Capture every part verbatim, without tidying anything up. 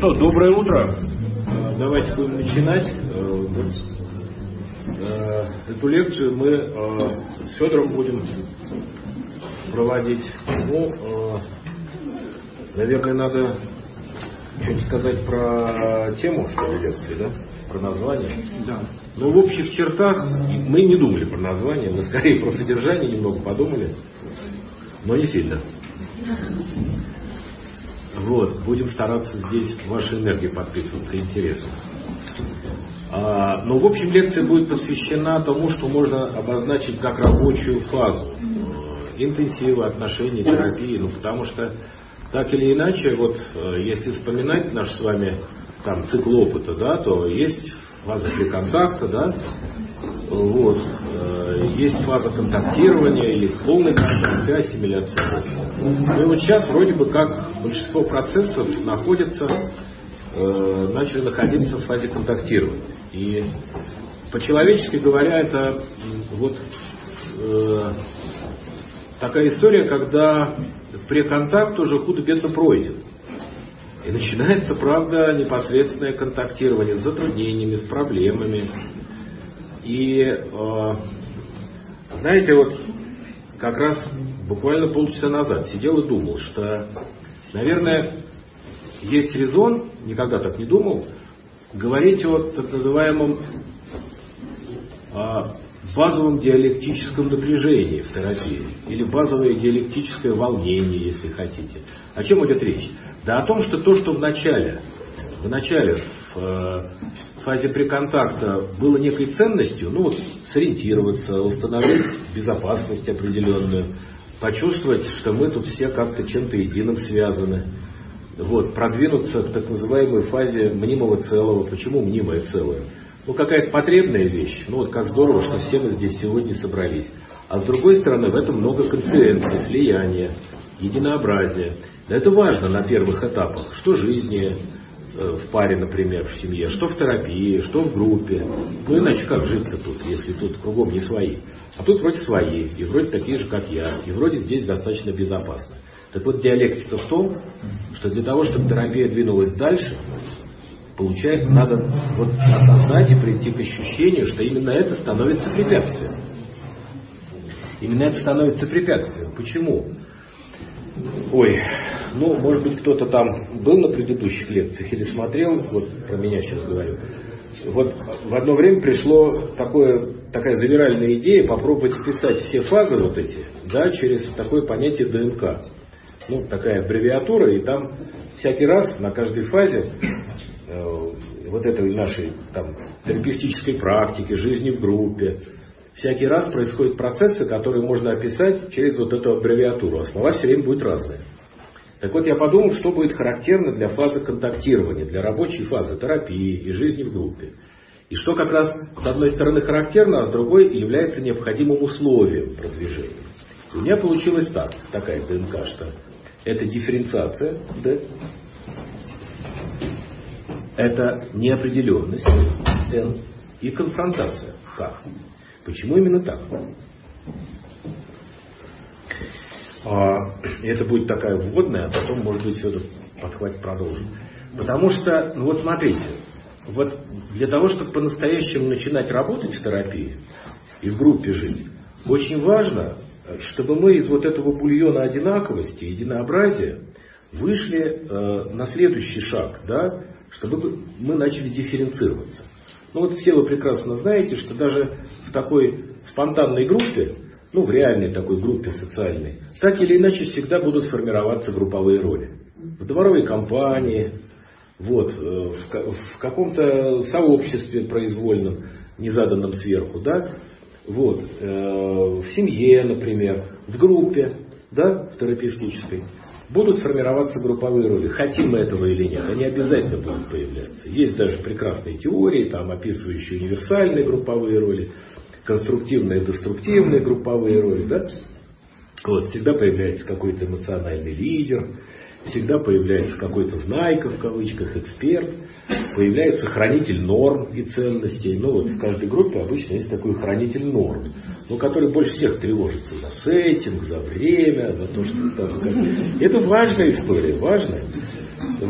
что, доброе утро. Давайте будем начинать. Эту лекцию мы с Федором будем проводить. Ну, наверное, надо что-нибудь сказать про тему, что ли, лекции, да? Про название. Да. Ну, в общих чертах мы не думали про название, мы скорее про содержание немного подумали, но не сильно. Вот, будем стараться здесь вашей энергией подпитываться, интересно. А, но, в общем, лекция будет посвящена тому, что можно обозначить как рабочую фазу интенсива, отношений, терапии, ну, потому что, так или иначе, вот, если вспоминать наш с вами там цикл опыта, да, то есть фаза преконтакта, да, вот, есть фаза контактирования, есть полный контакт и ассимиляция. Ну и вот сейчас вроде бы как большинство процессов находятся, э, начали находиться в фазе контактирования. И по-человечески говоря, это вот э, такая история, когда преконтакт уже худо-бедно пройден. И начинается, правда, непосредственное контактирование с затруднениями, с проблемами. И, э, знаете, вот как раз буквально полчаса назад сидел и думал, что, наверное, есть резон, никогда так не думал, говорить о так называемом э, базовом диалектическом напряжении в терапии, или базовое диалектическое волнение, если хотите. О чем идет речь? Да о том, что то, что в начале, в начале, в э, фазе преконтакта было некой ценностью, ну вот сориентироваться, установить безопасность определенную, почувствовать, что мы тут все как-то чем-то единым связаны, вот, продвинуться к так называемой фазе мнимого целого. Почему мнимое целое? Ну какая-то потребная вещь, ну вот как здорово, что все мы здесь сегодня собрались. А с другой стороны, в этом много конференций, слияния, единообразия. Это важно на первых этапах, что в жизни, в паре, например, в семье, что в терапии, что в группе. Ну иначе как жить-то тут, если тут кругом не свои. А тут вроде свои, и вроде такие же, как я, и вроде здесь достаточно безопасно. Так вот, диалектика в том, что для того, чтобы терапия двинулась дальше, получается, надо вот осознать и прийти к ощущению, что именно это становится препятствием. Именно это становится препятствием. Почему? Ой, ну, может быть, кто-то там был на предыдущих лекциях или смотрел, вот про меня сейчас говорю. Вот в одно время пришло такое, такая завиральная идея попробовать вписать все фазы вот эти, да, через такое понятие ДНК. Ну, такая аббревиатура, и там всякий раз на каждой фазе э, вот этой нашей там терапевтической практики, жизни в группе, всякий раз происходят процессы, которые можно описать через вот эту аббревиатуру, а слова все время будут разные. Так вот, я подумал, что будет характерно для фазы контактирования, для рабочей фазы терапии и жизни в группе. И что как раз с одной стороны характерно, а с другой является необходимым условием продвижения. И у меня получилось так, такая ДНК, что это дифференциация, Д, это неопределенность, Н, и конфронтация, К. Почему именно так? Это будет такая вводная, а потом, может быть, Федор подхватит, продолжит. Потому что, ну вот смотрите, вот для того, чтобы по-настоящему начинать работать в терапии и в группе жить, очень важно, чтобы мы из вот этого бульона одинаковости, единообразия вышли э, на следующий шаг, да, чтобы мы начали дифференцироваться. Ну вот все вы прекрасно знаете, что даже в такой спонтанной группе, ну в реальной такой группе социальной, так или иначе всегда будут формироваться групповые роли. В дворовой компании, вот, в, в каком-то сообществе произвольном, незаданном сверху, да, вот, э, в семье, например, в группе, да, в терапевтической, будут формироваться групповые роли. Хотим мы этого или нет, они обязательно будут появляться. Есть даже прекрасные теории, там, описывающие универсальные групповые роли, конструктивные, деструктивные групповые роли, да? Вот, всегда появляется какой-то эмоциональный лидер, всегда появляется какой-то знайка, в кавычках, эксперт, появляется хранитель норм и ценностей. Ну вот в каждой группе обычно есть такой хранитель норм, ну, который больше всех тревожится за сеттинг, за время, за то, что там... Это важная история, важная. Вот.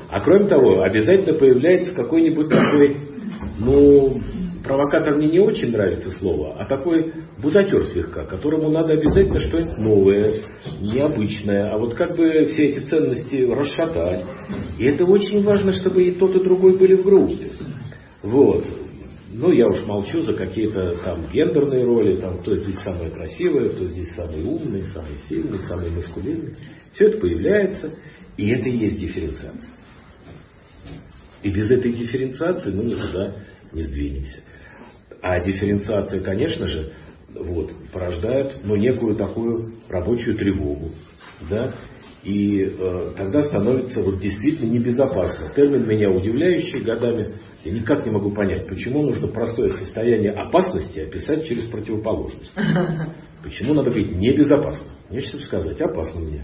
А кроме того, обязательно появляется какой-нибудь такой, ну, провокатор мне не очень нравится слово, а такой бузатер слегка, которому надо обязательно что-нибудь новое, необычное, а вот как бы все эти ценности расшатать. И это очень важно, чтобы и тот, и другой были в группе. Вот. Ну, я уж молчу за какие-то там гендерные роли, там, кто здесь самый красивый, кто здесь самый умный, самый сильный, самый маскулинный. Все это появляется, и это и есть дифференциация. И без этой дифференциации мы никуда не сдвинемся. А дифференциация, конечно же, вот, порождает, ну, некую такую рабочую тревогу, да, и э, тогда становится вот действительно небезопасно. Термин меня удивляющий годами, я никак не могу понять, почему нужно простое состояние опасности описать через противоположность. Почему надо говорить небезопасно? Нечего сказать, опасно мне.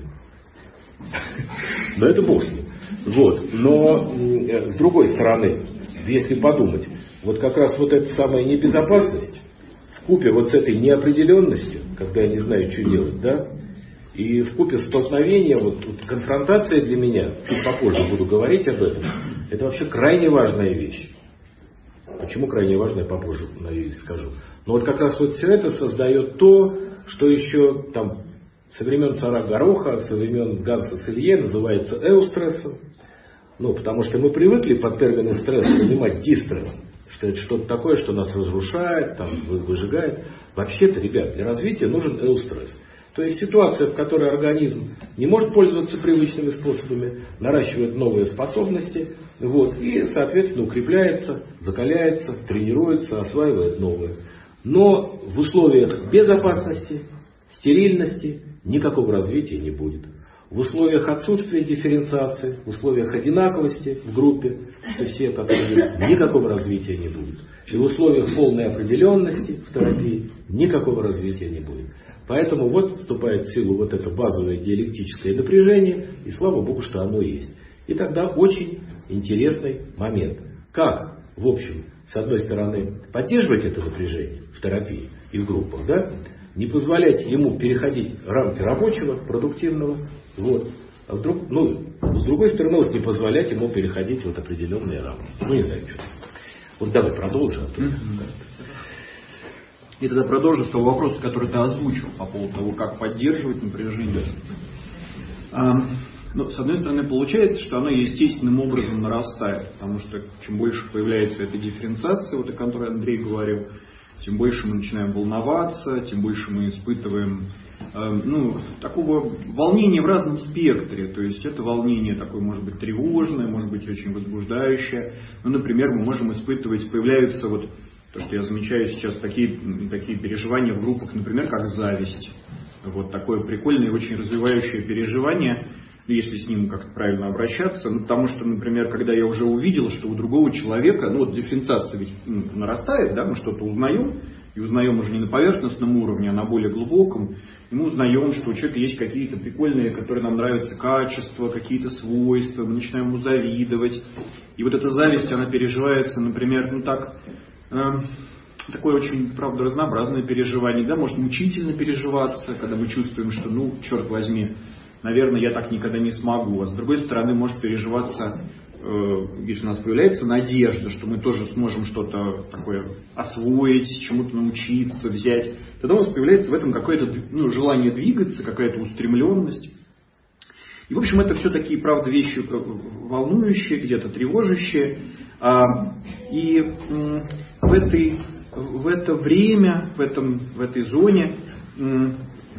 Но это бог с ним. Вот. Но э, с другой стороны, если подумать, вот как раз вот эта самая небезопасность вкупе вот с этой неопределенностью, когда я не знаю, что делать, да, и вкупе столкновения, вот, вот конфронтация для меня, чуть попозже буду говорить об этом, это вообще крайне важная вещь. Почему крайне важная, попозже скажу. Но вот как раз вот все это создает то, что еще там со времен царя Гороха, со времен Ганса Селье называется эустрессом. Ну, потому что мы привыкли под термином стресс понимать дистресс, что это что-то такое, что нас разрушает, там, выжигает. Вообще-то, ребят, для развития нужен эустресс. То есть ситуация, в которой организм не может пользоваться привычными способами, наращивает новые способности, вот, и, соответственно, укрепляется, закаляется, тренируется, осваивает новые. Но в условиях безопасности, стерильности никакого развития не будет. В условиях отсутствия дифференциации, в условиях одинаковости в группе, что все которые никакого развития не будет. И в условиях полной определенности в терапии никакого развития не будет. Поэтому вот вступает в силу вот это базовое диалектическое напряжение, и слава Богу, что оно есть. И тогда очень интересный момент. Как, в общем, с одной стороны, поддерживать это напряжение в терапии и в группах, да? Не позволять ему переходить рамки рабочего, продуктивного, вот. А с, друг, ну, с другой стороны, вот не позволять ему переходить вот определенные рамки. Ну, не знаю, что. Вот давай продолжим. И тогда продолжу с того вопроса, который ты озвучил по поводу того, как поддерживать напряжение. А, ну, с одной стороны, получается, что оно естественным образом нарастает, потому что чем больше появляется эта дифференциация, вот о которой Андрей говорил, тем больше мы начинаем волноваться, тем больше мы испытываем э, ну, такого волнения в разном спектре. То есть это волнение такое может быть тревожное, может быть очень возбуждающее. Ну, например, мы можем испытывать, появляются вот то, что я замечаю сейчас, такие, такие переживания в группах, например, как зависть. Вот такое прикольное и очень развивающее переживание, если с ним как-то правильно обращаться. Ну, потому что, например, когда я уже увидел, что у другого человека, ну вот дифференциация ведь ну, нарастает, да, мы что-то узнаем, и узнаем уже не на поверхностном уровне, а на более глубоком, и мы узнаем, что у человека есть какие-то прикольные, которые нам нравятся, качества, какие-то свойства, мы начинаем ему завидовать. И вот эта зависть, она переживается, например, ну так... Такое очень, правда, разнообразное переживание, да, может мучительно переживаться, когда мы чувствуем, что, ну, черт возьми, наверное, я так никогда не смогу. А с другой стороны, может переживаться, э, если у нас появляется надежда, что мы тоже сможем что-то такое освоить, чему-то научиться, взять. Тогда у нас появляется в этом какое-то ну, желание двигаться, какая-то устремленность. И, в общем, это все такие, правда, вещи волнующие, где-то тревожащие. А, и м, в, этой, в это время, в, этом, в этой зоне м,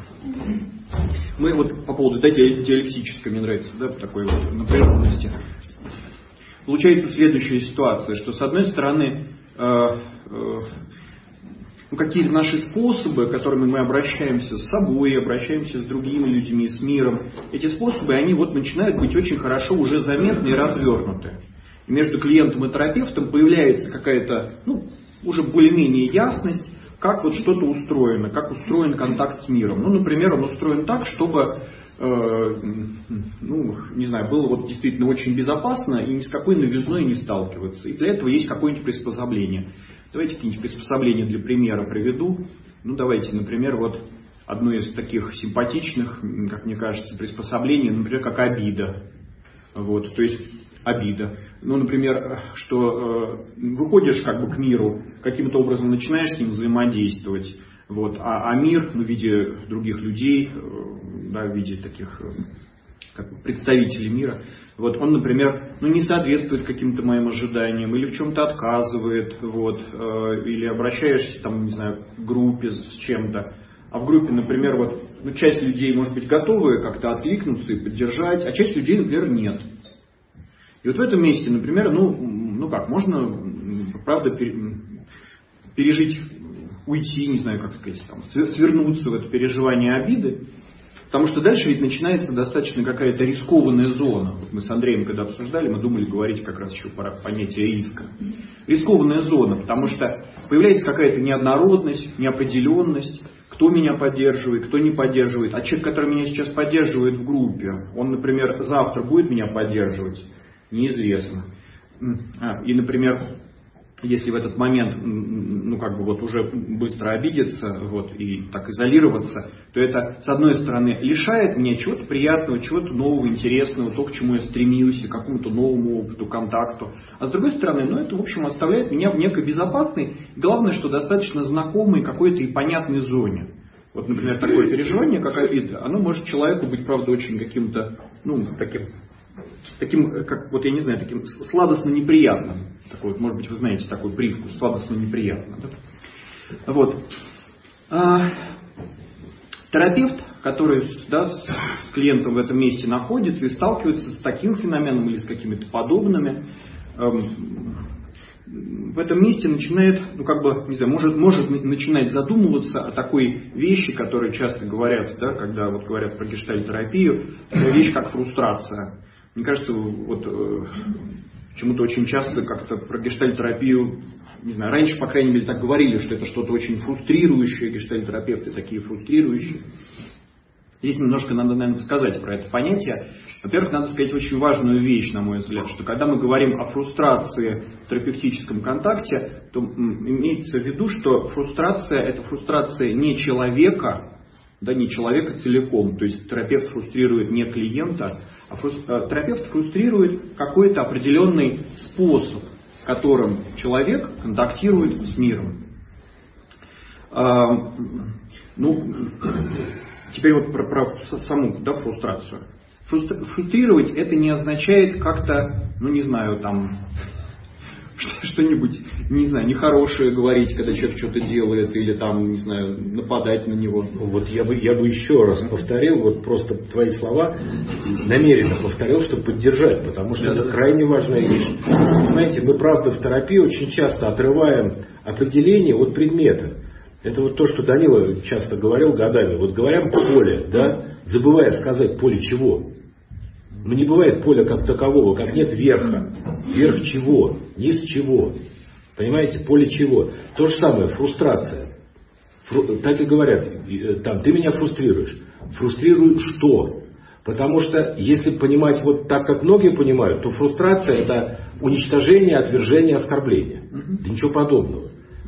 мы вот по поводу да, диалектической, мне нравится, да, такой вот напряженности. Получается следующая ситуация, что с одной стороны э, э, ну, какие-то наши способы, которыми мы обращаемся с собой, обращаемся с другими людьми, с миром, эти способы, они вот начинают быть очень хорошо уже заметны и развернуты. И между клиентом и терапевтом появляется какая-то, ну, уже более-менее ясность, как вот что-то устроено, как устроен контакт с миром. Ну, например, он устроен так, чтобы, э, ну, не знаю, было вот действительно очень безопасно и ни с какой новизной не сталкиваться. И для этого есть какое-нибудь приспособление. Давайте какие-нибудь приспособления для примера приведу. Ну, давайте, например, вот одно из таких симпатичных, как мне кажется, приспособлений, например, как обида. Вот, то есть обида. Ну, например, что э, выходишь как бы к миру, каким-то образом начинаешь с ним взаимодействовать, вот, а, а мир, ну, в виде других людей, э, да, в виде таких э, как бы представителей мира, вот, он, например, ну, не соответствует каким-то моим ожиданиям, или в чем-то отказывает, вот, э, или обращаешься, там, не знаю, к группе с чем-то, а в группе, например, вот, ну, часть людей, может быть, готовы как-то откликнуться и поддержать, а часть людей, например, нет. И вот в этом месте, например, ну, ну как, можно, правда, пережить, уйти, не знаю, как сказать, там, свернуться в это переживание обиды, потому что дальше ведь начинается достаточно какая-то рискованная зона. Вот мы с Андреем, когда обсуждали, мы думали говорить как раз еще про понятие риска. Рискованная зона, потому что появляется какая-то неоднородность, неопределенность, кто меня поддерживает, кто не поддерживает. А человек, который меня сейчас поддерживает в группе, он, например, завтра будет меня поддерживать? Неизвестно. И, например, если в этот момент, ну, как бы вот уже быстро обидеться, вот, и так изолироваться, то это, с одной стороны, лишает меня чего-то приятного, чего-то нового, интересного, то, к чему я стремился, к какому-то новому опыту, контакту. А с другой стороны, ну, это, в общем, оставляет меня в некой безопасной, главное, что достаточно знакомой какой-то и понятной зоне. Вот, например, такое переживание, как обида, оно может человеку быть, правда, очень каким-то, ну, таким... таким, как, вот я не знаю, таким сладостно неприятным. Такой, может быть, вы знаете такой привкус, сладостно неприятно. Да? Вот. А, терапевт, который, да, с клиентом в этом месте находится и сталкивается с таким феноменом или с какими-то подобными, эм, в этом месте начинает, ну, как бы, не знаю, может, может начинать задумываться о такой вещи, которые часто говорят, да, когда вот говорят про гештальт-терапию, вещь как фрустрация. Мне кажется, вот э, почему-то очень часто как-то про гештальт-терапию, не знаю, раньше, по крайней мере, так говорили, что это что-то очень фрустрирующее, гештальт-терапевты такие фрустрирующие. Здесь немножко надо, наверное, сказать про это понятие. Во-первых, надо сказать очень важную вещь, на мой взгляд, что когда мы говорим о фрустрации в терапевтическом контакте, то имеется в виду, что фрустрация – это фрустрация не человека, да, не человека целиком, то есть терапевт фрустрирует не клиента, а фрустр... терапевт фрустрирует какой-то определенный способ, которым человек контактирует с миром. А, ну, теперь вот про, про саму, да, фрустрацию. Фрустрировать это не означает как-то, ну не знаю, там что-нибудь, не знаю, нехорошее говорить, когда человек что-то делает, или там, не знаю, нападать на него. Вот я бы, я бы еще раз повторил, вот просто твои слова, намеренно повторил, чтобы поддержать, потому что это крайне важная вещь. Понимаете, мы, правда, в терапии очень часто отрываем определение от предмета. Это вот то, что Данила часто говорил годами. Вот говорим поле, да, забывая сказать поле чего. Но не бывает поля как такового, как нет верха. Верх чего? Низ чего? Понимаете, поле чего? То же самое, фрустрация. Фру... Так и говорят, там, ты меня фрустрируешь. Фрустрируй что? Потому что, если понимать вот так, как многие понимают, то фрустрация это уничтожение, отвержение, оскорбление. Да ничего подобного.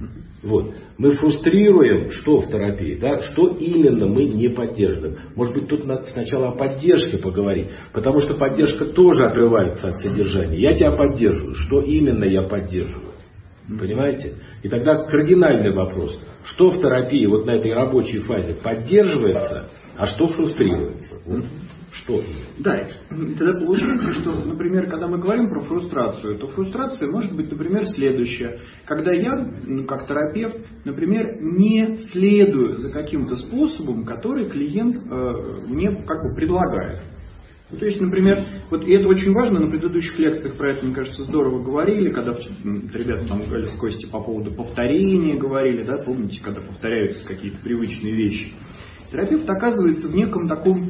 Вот. Мы фрустрируем, что в терапии, да? Что именно мы не поддерживаем. Может быть, тут надо сначала о поддержке поговорить, потому что поддержка тоже отрывается от содержания. Я тебя поддерживаю, что именно я поддерживаю. Понимаете? И тогда кардинальный вопрос, что в терапии вот на этой рабочей фазе поддерживается, а что фрустрируется. Вот. Что? Да, и тогда получается, что, например, когда мы говорим про фрустрацию, то фрустрация может быть, например, следующая. Когда я, ну, как терапевт, например, не следую за каким-то способом, который клиент э, мне как бы предлагает. То есть, например, вот и это очень важно, на предыдущих лекциях про это, мне кажется, здорово говорили, когда ребята там говорили с Костей по поводу повторения говорили, да, помните, когда повторяются какие-то привычные вещи. Терапевт оказывается в неком таком,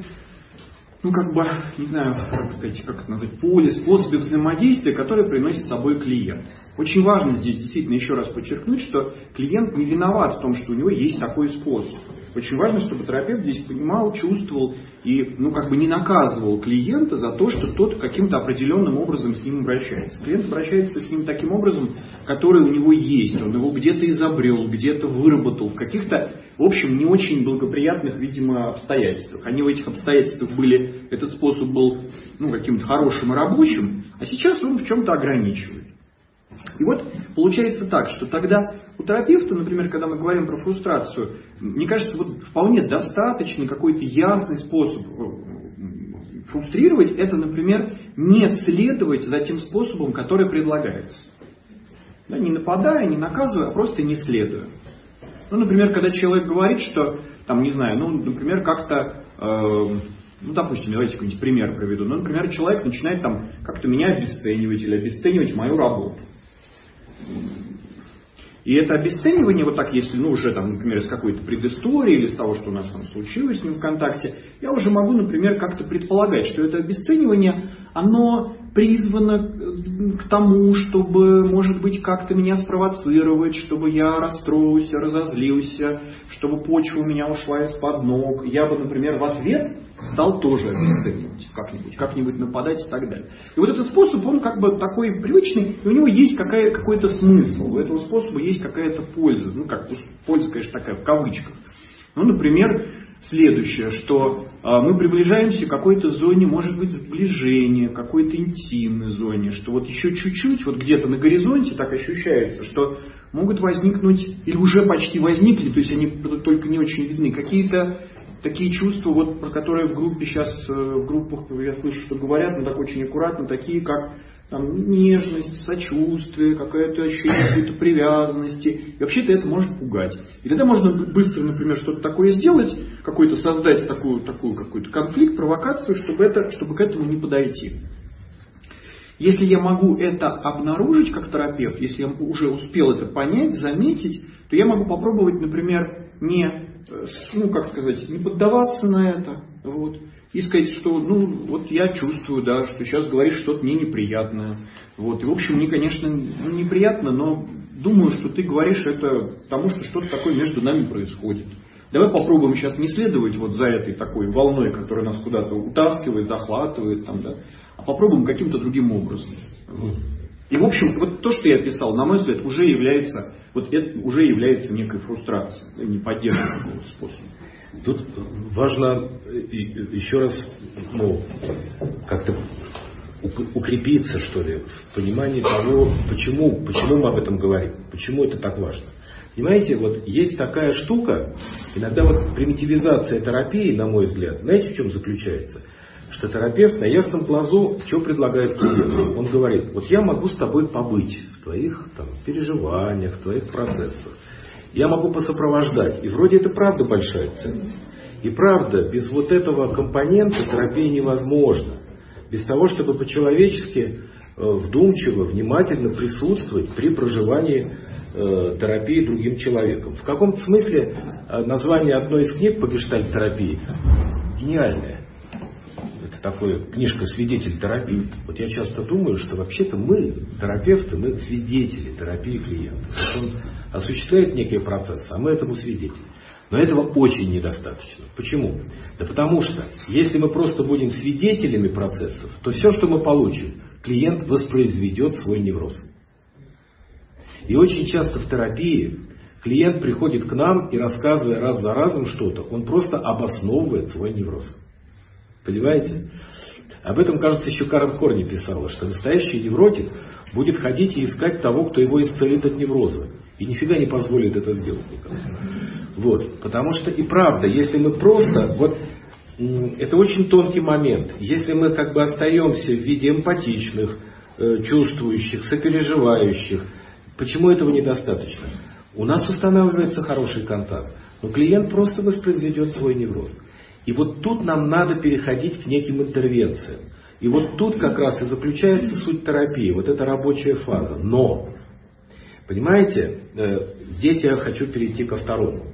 ну, как бы, не знаю, как сказать, как это назвать, поле, способе взаимодействия, которые приносит с собой клиент. Очень важно здесь действительно еще раз подчеркнуть, что клиент не виноват в том, что у него есть такой способ. Очень важно, чтобы терапевт здесь понимал, чувствовал и, ну, как бы не наказывал клиента за то, что тот каким-то определенным образом с ним обращается. Клиент обращается с ним таким образом, который у него есть. Он его где-то изобрел, где-то выработал, в каких-то, в общем, не очень благоприятных, видимо, обстоятельствах. Они в этих обстоятельствах были, этот способ был, ну, каким-то хорошим и рабочим, а сейчас он в чем-то ограничивает. И вот получается так, что тогда у терапевта, например, когда мы говорим про фрустрацию, мне кажется, вот вполне достаточный какой-то ясный способ фрустрировать, это, например, не следовать за тем способом, который предлагается. Да, не нападая, не наказывая, а просто не следуя. Ну, например, когда человек говорит, что, там, не знаю, ну, например, как-то, э, ну, допустим, давайте какой-нибудь пример приведу. Ну, например, человек начинает там как-то меня обесценивать или обесценивать мою работу. И это обесценивание, вот так, если, ну, уже, там, например, из какой-то предыстории или из того, что у нас там случилось с ним в контакте, я уже могу, например, как-то предполагать, что это обесценивание, оно призвано к тому, чтобы, может быть, как-то меня спровоцировать, чтобы я расстроился, разозлился, чтобы почва у меня ушла из-под ног. Я бы, например, в ответ стал тоже обесценивать как-нибудь, как-нибудь нападать и так далее. И вот этот способ, он как бы такой привычный, и у него есть какая, какой-то смысл, у этого способа есть какая-то польза. Ну, как польза, конечно, такая в кавычках. Ну, например, следующее, что а, мы приближаемся к какой-то зоне, может быть, сближения, какой-то интимной зоне, что вот еще чуть-чуть, вот где-то на горизонте так ощущается, что могут возникнуть, или уже почти возникли, то есть они только не очень видны, какие-то такие чувства, вот, про которые в группе сейчас, в группах, я слышу, что говорят, но так очень аккуратно, такие как там, нежность, сочувствие, какое-то ощущение какой-то привязанности. И вообще-то это может пугать. И тогда можно быстро, например, что-то такое сделать, какой-то создать такую, такую какой-то конфликт, провокацию, чтобы, это, чтобы к этому не подойти. Если я могу это обнаружить как терапевт, если я уже успел это понять, заметить, то я могу попробовать, например, не, ну, как сказать, не поддаваться на это, вот, и сказать, что, ну, вот я чувствую, да, что сейчас говоришь что-то мне неприятное. Вот, и, в общем, мне, конечно, неприятно, но думаю, что ты говоришь это потому, что что-то такое между нами происходит. Давай попробуем сейчас не следовать вот за этой такой волной, которая нас куда-то утаскивает, захватывает, там, да, а попробуем каким-то другим образом. Вот. И, в общем, вот то, что я писал, на мой взгляд, уже является, вот это уже является некой фрустрацией, да, не поддержкой такого способа. Тут важно еще раз, ну, как-то укрепиться, что ли, в понимании того, почему, почему мы об этом говорим, почему это так важно. Понимаете, вот есть такая штука, иногда вот примитивизация терапии, на мой взгляд, знаете, в чем заключается? Что терапевт на ясном плазу что предлагает клиенту? Он говорит, вот я могу с тобой побыть в твоих там, переживаниях, в твоих процессах. Я могу посопровождать. И вроде это правда большая ценность. И правда, без вот этого компонента терапия невозможна. Без того, чтобы по-человечески, вдумчиво, внимательно присутствовать при проживании э, терапии другим человеком. В каком-то смысле название одной из книг по гештальт-терапии гениальное. Это такая книжка «Свидетель терапии». Вот я часто думаю, что вообще-то мы, терапевты, мы свидетели терапии клиента. Он осуществляет некий процесс, а мы этому свидетели. Но этого очень недостаточно. Почему? Да потому что, если мы просто будем свидетелями процессов, то все, что мы получим, клиент воспроизведет свой невроз. И очень часто в терапии клиент приходит к нам и, рассказывая раз за разом что-то, он просто обосновывает свой невроз. Понимаете? Об этом, кажется, еще Карен Хорни писала, что настоящий невротик будет ходить и искать того, кто его исцелит от невроза. И нифига не позволит это сделать никому. Вот. Потому что и правда, если мы просто... Вот, это очень тонкий момент. Если мы как бы остаемся в виде эмпатичных, чувствующих, сопереживающих, почему этого недостаточно? У нас устанавливается хороший контакт, но клиент просто воспроизведет свой невроз. И вот тут нам надо переходить к неким интервенциям. И вот тут как раз и заключается суть терапии, вот эта рабочая фаза. Но, понимаете, здесь я хочу перейти ко второму.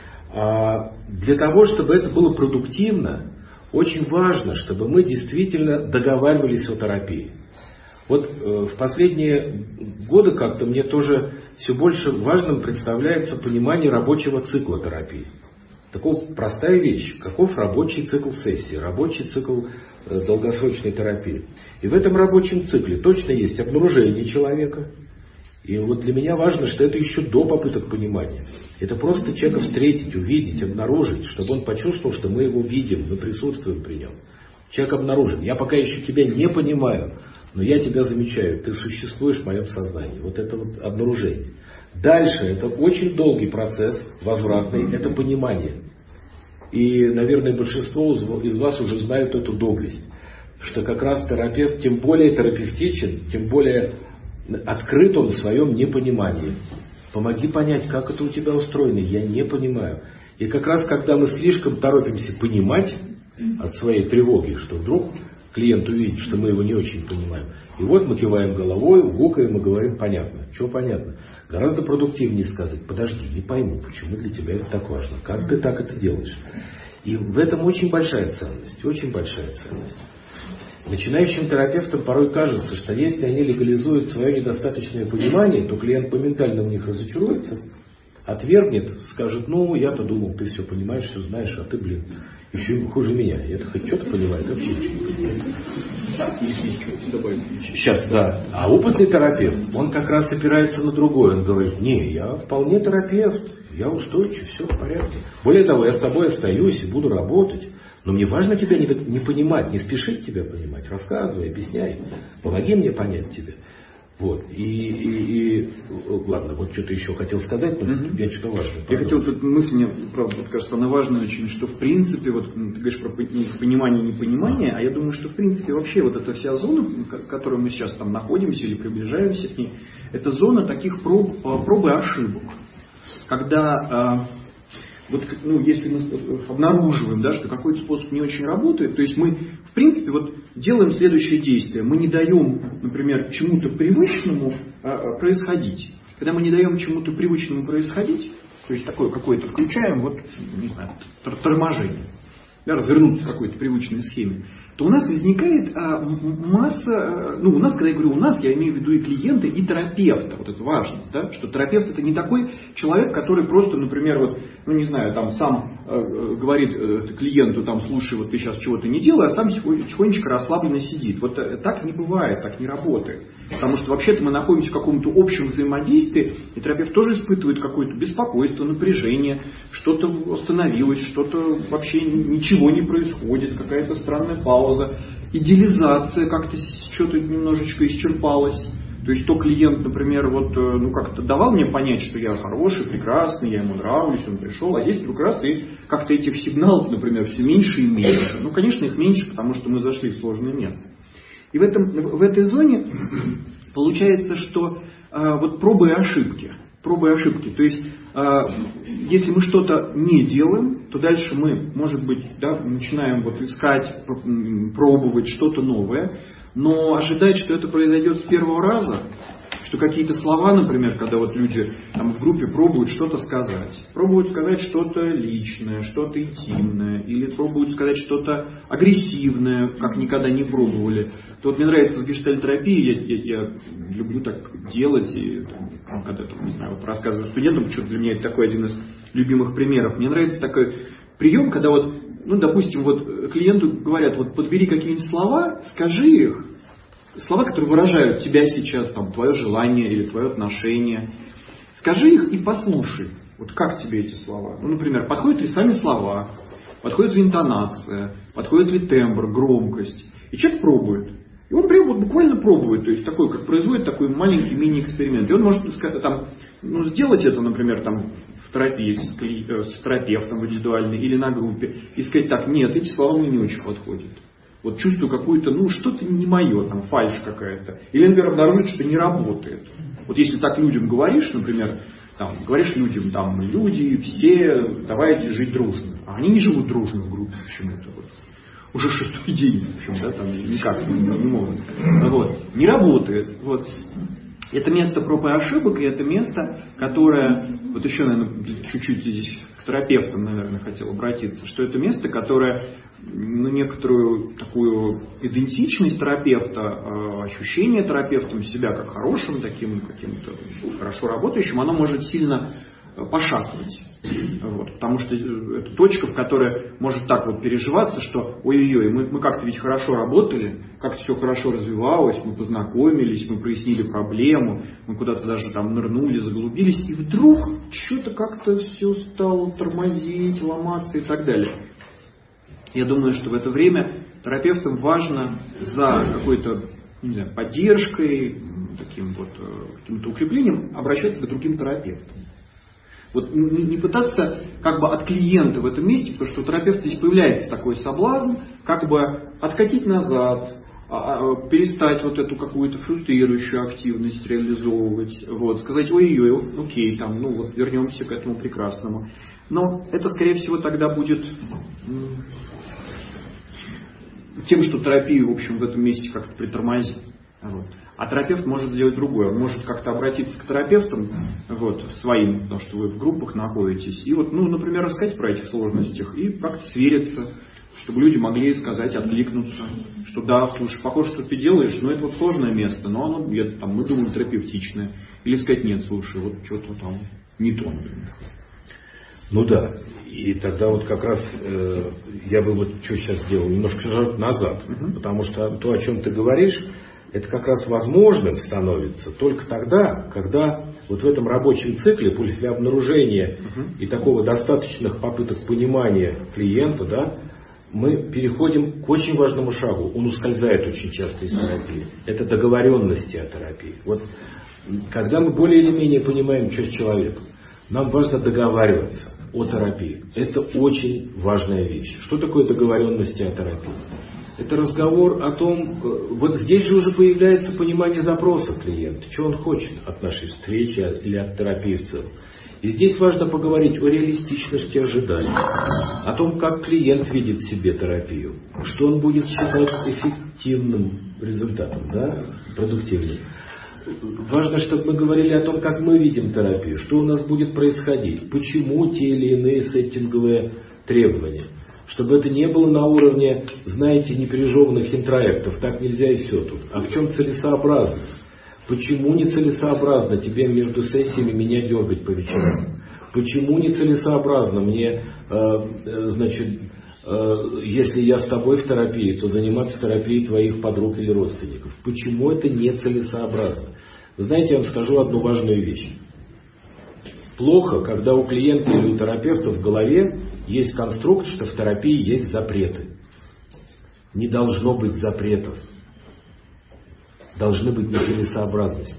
Для того, чтобы это было продуктивно, очень важно, чтобы мы действительно договаривались о терапии. Вот в последние годы как-то мне тоже все больше важным представляется понимание рабочего цикла терапии. Такая простая вещь. Каков рабочий цикл сессии, рабочий цикл э, долгосрочной терапии. И в этом рабочем цикле точно есть обнаружение человека. И вот для меня важно, что это еще до попыток понимания. Это просто человека встретить, увидеть, обнаружить, чтобы он почувствовал, что мы его видим, мы присутствуем при нем. Человек обнаружен. Я пока еще тебя не понимаю, но я тебя замечаю, ты существуешь в моем сознании. Вот это вот обнаружение. Дальше это очень долгий процесс, возвратный, это понимание. И, наверное, большинство из вас уже знают эту доблесть, что как раз терапевт, тем более терапевтичен, тем более открыт он в своем непонимании. Помоги понять, как это у тебя устроено, я не понимаю. И как раз когда мы слишком торопимся понимать от своей тревоги, что вдруг клиент увидит, что мы его не очень понимаем. И вот мы киваем головой, гукаем и говорим понятно. Чего понятно? Гораздо продуктивнее сказать, подожди, не пойму, почему для тебя это так важно, как ты так это делаешь. И в этом очень большая ценность, очень большая ценность. Начинающим терапевтам порой кажется, что если они легализуют свое недостаточное понимание, то клиент моментально в них разочаруется, отвергнет, скажет, ну я-то думал, ты все понимаешь, все знаешь, а ты, блин, еще хуже меня. И это хоть что-то понимает, вообще ничего не понимает. Сейчас, да. А опытный терапевт, он как раз опирается на другое. Он говорит, не, я вполне терапевт, я устойчив, все в порядке. Более того, я с тобой остаюсь и буду работать. Но мне важно тебя не, не понимать, не спешить тебя понимать. Рассказывай, объясняй, помоги мне понять тебя. Вот. И, и, и ладно, вот что-то еще хотел сказать, но mm-hmm. я что-то важное. Я хотел тут мысль, мне правда, вот, кажется, она важная очень, что в принципе, вот ты говоришь про понимание, непонимание, а я думаю, что в принципе вообще вот эта вся зона, в которой мы сейчас там находимся или приближаемся к ней, это зона таких проб, проб и ошибок. Когда вот, ну, если мы обнаруживаем, да, что какой-то способ не очень работает, то есть мы, в принципе, вот делаем следующее действие. Мы не даем, например, чему-то привычному а, происходить. Когда мы не даем чему-то привычному происходить, то есть такое какое-то включаем, вот, не знаю, торможение, да, развернуться в какой-то привычной схеме, то у нас возникает а, масса, а, ну у нас, когда я говорю у нас, я имею в виду и клиента, и терапевта, вот это важно, да, что терапевт это не такой человек, который просто, например, вот, ну не знаю, там сам э, говорит э, клиенту, там, слушай, вот ты сейчас чего-то не делай, а сам тихонечко расслабленно сидит. Вот э, так не бывает, так не работает. Потому что вообще-то мы находимся в каком-то общем взаимодействии, и терапевт тоже испытывает какое-то беспокойство, напряжение, что-то остановилось, что-то вообще ничего не происходит, какая-то странная пауза, идеализация как-то что-то немножечко исчерпалась. То есть то клиент, например, вот, ну как-то давал мне понять, что я хороший, прекрасный, я ему нравлюсь, он пришел, а здесь вдруг раз и как-то этих сигналов, например, все меньше и меньше. Ну, конечно, их меньше, потому что мы зашли в сложное место. И в, этом, в этой зоне получается, что а, вот пробы и ошибки. Пробы и ошибки. То есть, а, если мы что-то не делаем, то дальше мы, может быть, да, начинаем вот искать, пробовать что-то новое, но ожидать, что это произойдет с первого раза, что какие-то слова, например, когда вот люди там, в группе пробуют что-то сказать, пробуют сказать что-то личное, что-то интимное, или пробуют сказать что-то агрессивное, как никогда не пробовали, то вот мне нравится в гештальтерапии, я, я, я люблю так делать, и там, когда там, не знаю, вот рассказываю студентам, почему-то для меня это такой один из любимых примеров. Мне нравится такой прием, когда вот, ну, допустим, вот клиенту говорят, вот подбери какие-нибудь слова, скажи их, слова, которые выражают тебя сейчас, там, твое желание или твое отношение. Скажи их и послушай. Вот как тебе эти слова? Ну, например, подходят ли сами слова, подходит ли интонация, подходит ли тембр, громкость. И человек пробует. И он прям вот буквально пробует, то есть такой, как производит такой маленький мини-эксперимент. И он может там, ну, сделать это, например, там, в терапии с, с терапевтом индивидуально или на группе, и сказать так, нет, эти слова мне не очень подходят. Вот чувствую какую-то, ну, что-то не мое, там, фальшь какая-то. Или, например, обнаружить, что не работает. Вот если так людям говоришь, например, там, говоришь людям, там, люди, все, давайте жить дружно. А они не живут дружно в группе почему-то. Вот. Уже шестой день, в общем, да, там никак не, не могут. Вот. Не работает. Вот. Это место проб и ошибок, и это место, которое, вот еще, наверное, чуть-чуть здесь к терапевтам, наверное, хотел обратиться, что это место, которое, ну, некоторую такую идентичность терапевта, ощущение терапевтом себя как хорошим, таким каким-то хорошо работающим, оно может сильно пошатывать. Вот, потому что это точка, в которой может так вот переживаться, что ой-ой-ой, мы, мы как-то ведь хорошо работали, как-то все хорошо развивалось, мы познакомились, мы прояснили проблему, мы куда-то даже там нырнули, заглубились, и вдруг что-то как-то все стало тормозить, ломаться и так далее. Я думаю, что в это время терапевтам важно за какой-то не знаю, поддержкой, таким вот каким-то укреплением, обращаться к другим терапевтам. Вот не, не пытаться как бы от клиента в этом месте, потому что у терапевта здесь появляется такой соблазн, как бы откатить назад, перестать вот эту какую-то фрустрирующую активность реализовывать, вот, сказать, ой-ой-ой, окей, там, ну вот вернемся к этому прекрасному. Но это, скорее всего, тогда будет тем, что терапию, в общем, в этом месте как-то притормозит. Вот. А терапевт может сделать другое. Он может как-то обратиться к терапевтам, вот, своим, потому что вы в группах находитесь, и вот, ну, например, рассказать про этих сложностях и как-то свериться, чтобы люди могли сказать, откликнуться, что да, слушай, похоже, что ты делаешь, но это вот сложное место, но оно, я, там, мы думаем, терапевтичное. Или сказать, нет, слушай, вот что-то там не то, например. Ну да, и тогда вот как раз э, я бы вот что сейчас сделал, немножко шаг назад, uh-huh. потому что то, о чем ты говоришь, это как раз возможным становится только тогда, когда вот в этом рабочем цикле, после обнаружения uh-huh. и такого достаточных попыток понимания клиента, да, мы переходим к очень важному шагу. Он ускользает очень часто из терапии. Это договоренности о терапии. Вот когда мы более или менее понимаем, что с человеком, нам важно договариваться о терапии. Это очень важная вещь. Что такое договоренности о терапии? Это разговор о том, вот здесь же уже появляется понимание запроса клиента, что он хочет от нашей встречи или от терапии в целом. И здесь важно поговорить о реалистичности ожиданий, о том, как клиент видит себе терапию, что он будет считать эффективным результатом, да, продуктивным. Важно, чтобы мы говорили о том, как мы видим терапию, что у нас будет происходить, почему те или иные сеттинговые требования. Чтобы это не было на уровне, знаете, неприжеванных интроектов, так нельзя и все тут. А в чем целесообразность? Почему нецелесообразно тебе между сессиями меня дергать по вечерам? Почему нецелесообразно мне, э, значит, э, если я с тобой в терапии, то заниматься терапией твоих подруг или родственников? Почему это нецелесообразно? Вы знаете, я вам скажу одну важную вещь. Плохо, когда у клиента или у терапевта в голове есть конструкт, что в терапии есть запреты. Не должно быть запретов. Должны быть нецелесообразности.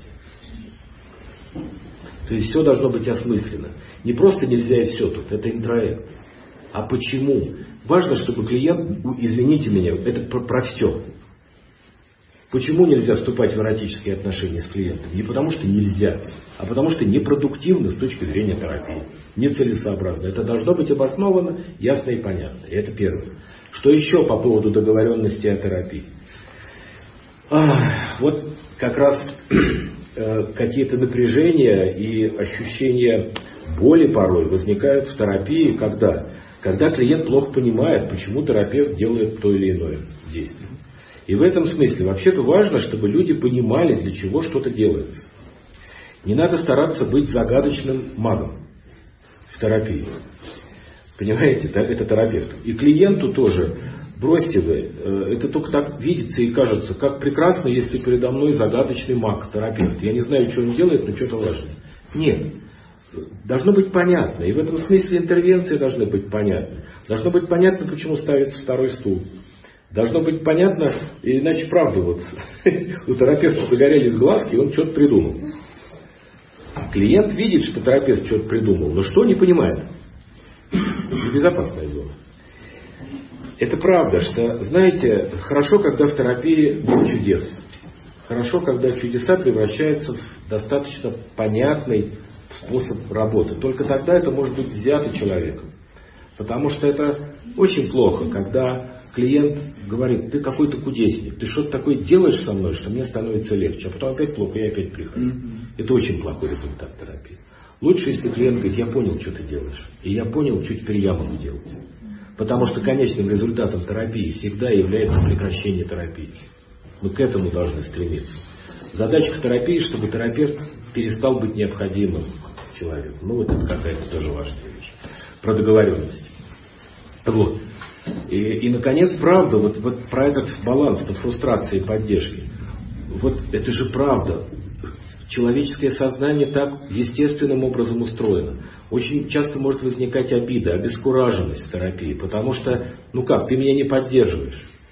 То есть все должно быть осмысленно. Не просто нельзя и все тут, это интроект. А почему? Важно, чтобы клиент, извините меня, это про, про все. Почему нельзя вступать в эротические отношения с клиентом? Не потому что нельзя, а потому что непродуктивно с точки зрения терапии. Нецелесообразно. Это должно быть обосновано, ясно и понятно. И это первое. Что еще по поводу договоренности о терапии? А, вот как раз э, какие-то напряжения и ощущения боли порой возникают в терапии, когда, когда клиент плохо понимает, почему терапевт делает то или иное действие. И в этом смысле вообще-то важно, чтобы люди понимали, для чего что-то делается. Не надо стараться быть загадочным магом в терапии. Понимаете, это терапевт. И клиенту тоже, бросьте вы, это только так видится и кажется, как прекрасно, если передо мной загадочный маг, терапевт. Я не знаю, что он делает, но что-то важное. Нет. Должно быть понятно. И в этом смысле интервенции должны быть понятны. Должно быть понятно, почему ставится второй стул. Должно быть понятно, иначе правда, вот у терапевта загорелись глазки, и он что-то придумал. Клиент видит, что терапевт что-то придумал, но что не понимает. Безопасная зона. Это правда, что, знаете, хорошо, когда в терапии нет чудес. Хорошо, когда чудеса превращаются в достаточно понятный способ работы. Только тогда это может быть взято человеком. Потому что это очень плохо, когда клиент говорит, ты какой-то кудесник, ты что-то такое делаешь со мной, что мне становится легче, а потом опять плохо, я опять прихожу. Mm-hmm. Это очень плохой результат терапии. Лучше, если клиент говорит, я понял, что ты делаешь, и я понял, что теперь я могу делать. Потому что конечным результатом терапии всегда является прекращение терапии. Мы к этому должны стремиться. Задача терапии, чтобы терапевт перестал быть необходимым человеку. Ну вот это какая-то тоже важная вещь. Про договоренность. Вот. И, и, наконец, правда, вот, вот про этот баланс фрустрации и поддержки. Вот это же правда. Человеческое сознание так естественным образом устроено. Очень часто может возникать обида, обескураженность в терапии, потому что, ну как, ты меня не поддерживаешь.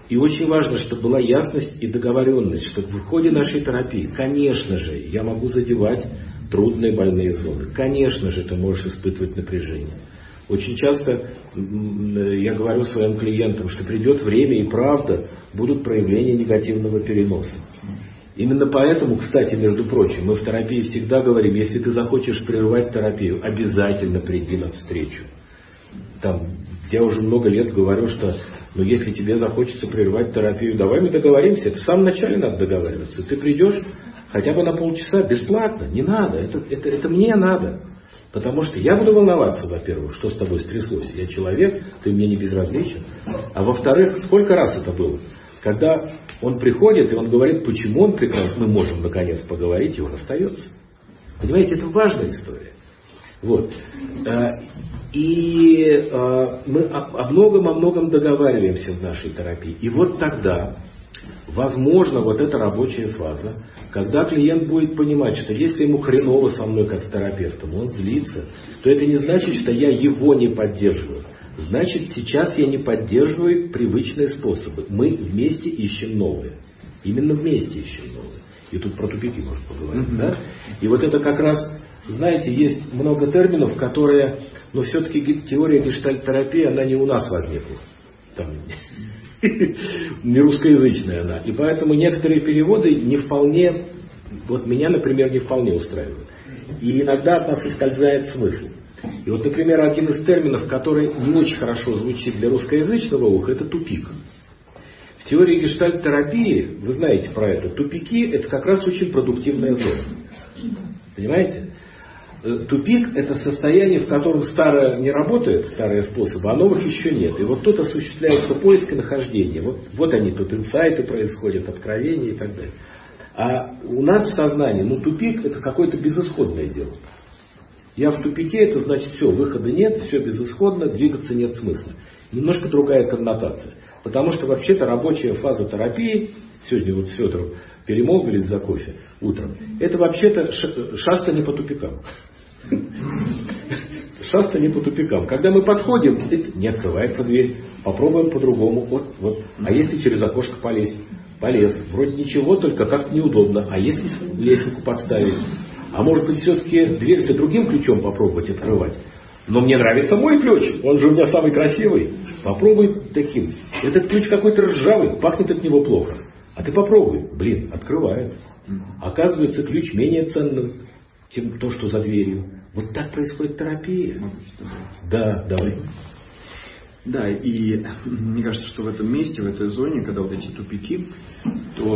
И очень важно, чтобы была ясность и договоренность, что в ходе нашей терапии, конечно же, я могу задевать трудные больные зоны. Конечно же, ты можешь испытывать напряжение. Очень часто я говорю своим клиентам, что придет время и правда будут проявления негативного переноса. Именно поэтому, кстати, между прочим, мы в терапии всегда говорим, если ты захочешь прервать терапию, обязательно приди на встречу. Там, я уже много лет говорю, что ну, если тебе захочется прервать терапию, давай мы договоримся. Это в самом начале надо договариваться. Ты придешь хотя бы на полчаса, бесплатно, не надо, это, это, это мне надо. Потому что я буду волноваться, во-первых, что с тобой стряслось. Я человек, ты мне не безразличен. А во-вторых, сколько раз это было? Когда он приходит, и он говорит, почему он прекрасно, мы можем наконец поговорить, и он остается. Понимаете, это важная история. Вот. И мы о многом, о многом договариваемся в нашей терапии. И вот тогда, возможно, вот эта рабочая фаза, когда клиент будет понимать, что если ему хреново со мной как с терапевтом, он злится, то это не значит, что я его не поддерживаю. Значит, сейчас я не поддерживаю привычные способы. Мы вместе ищем новые. Именно вместе ищем новые. И тут про тупики можно поговорить. Mm-hmm. Да? И вот это как раз, знаете, есть много терминов, которые, но все-таки теория гештальт-терапии, она не у нас возникла. Там, не русскоязычная она. И поэтому некоторые переводы не вполне, вот меня, например, не вполне устраивают. И иногда от нас ускользает смысл. И вот, например, один из терминов, который не очень хорошо звучит для русскоязычного уха, это тупик. В теории гештальт-терапии, вы знаете про это, тупики – это как раз очень продуктивная зона. Понимаете? Тупик – это состояние, в котором старое не работает, старые способы, а новых еще нет. И вот тут осуществляется поиск и нахождение. Вот, вот они, тут инсайты происходят, откровения и так далее. А у нас в сознании, ну тупик – это какое-то безысходное дело. Я в тупике, это значит все, выхода нет, все безысходно, двигаться нет смысла. Немножко другая коннотация. Потому что вообще-то рабочая фаза терапии, сегодня вот с Федором перемолвились за кофе утром, это вообще-то шастание по тупикам. Шастание по тупикам. Когда мы подходим, не открывается дверь, попробуем по-другому. Вот, вот. А если через окошко полезть? Полез. Вроде ничего, только как-то неудобно. А если лесенку подставить? А может быть, все-таки дверь-то другим ключом попробовать открывать? Но мне нравится мой ключ, он же у меня самый красивый. Попробуй таким. Этот ключ какой-то ржавый, пахнет от него плохо. А ты попробуй. Блин, открывает. Оказывается, ключ менее ценный, чем то, что за дверью. Вот так происходит терапия. Да, давай. Да, и мне кажется, что в этом месте, в этой зоне, когда вот эти тупики, то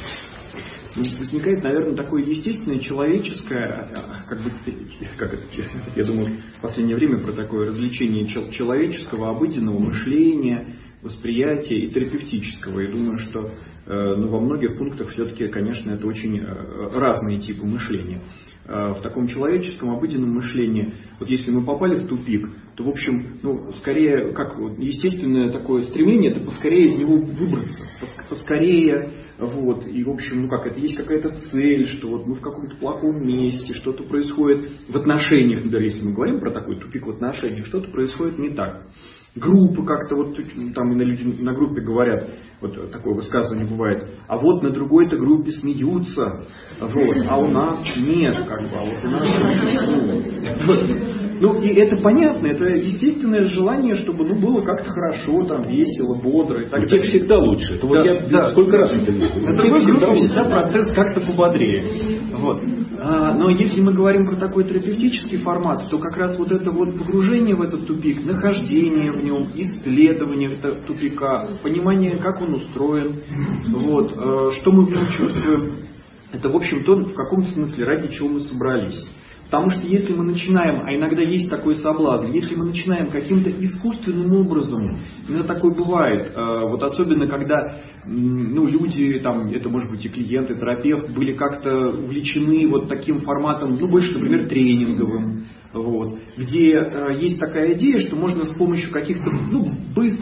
возникает, наверное, такое естественное, человеческое, как бы, как это, я думаю, в последнее время про такое развлечение человеческого, обыденного мышления, восприятия и терапевтического. Я думаю, что ну, во многих пунктах все-таки, конечно, это очень разные типы мышления. В таком человеческом, обыденном мышлении, вот если мы попали в тупик, то, в общем, ну, скорее, как вот, естественное такое стремление, это поскорее из него выбраться, поскорее, вот, и, в общем, ну как, это есть какая-то цель, что вот мы в каком-то плохом месте, что-то происходит в отношениях, например, если мы говорим про такой тупик в отношениях, что-то происходит не так. Группы как-то, вот там люди на группе говорят, вот такое высказывание бывает, а вот на другой-то группе смеются, вот, а у нас нет, как бы, а вот у нас вот. Ну, и это понятно, это естественное желание, чтобы ну, было как-то хорошо, там, весело, бодро и так далее. Тебе всегда лучше. Это да, вот я да. сколько раз это вижу. На другой группе всегда процесс как-то пободрее. Вот. А, но если мы говорим про такой терапевтический формат, то как раз вот это вот погружение в этот тупик, нахождение в нем, исследование этого тупика, понимание, как он устроен, вот, что мы в нем чувствуем, это, в общем, то, в каком-то смысле, ради чего мы собрались. Потому что если мы начинаем, а иногда есть такой соблазн, если мы начинаем каким-то искусственным образом, иногда такое бывает, вот особенно когда ну, люди, там, это может быть и клиенты, терапевт, были как-то увлечены вот таким форматом, ну больше, например, тренинговым, вот, где есть такая идея, что можно с помощью каких-то ну, быстрых, в общем,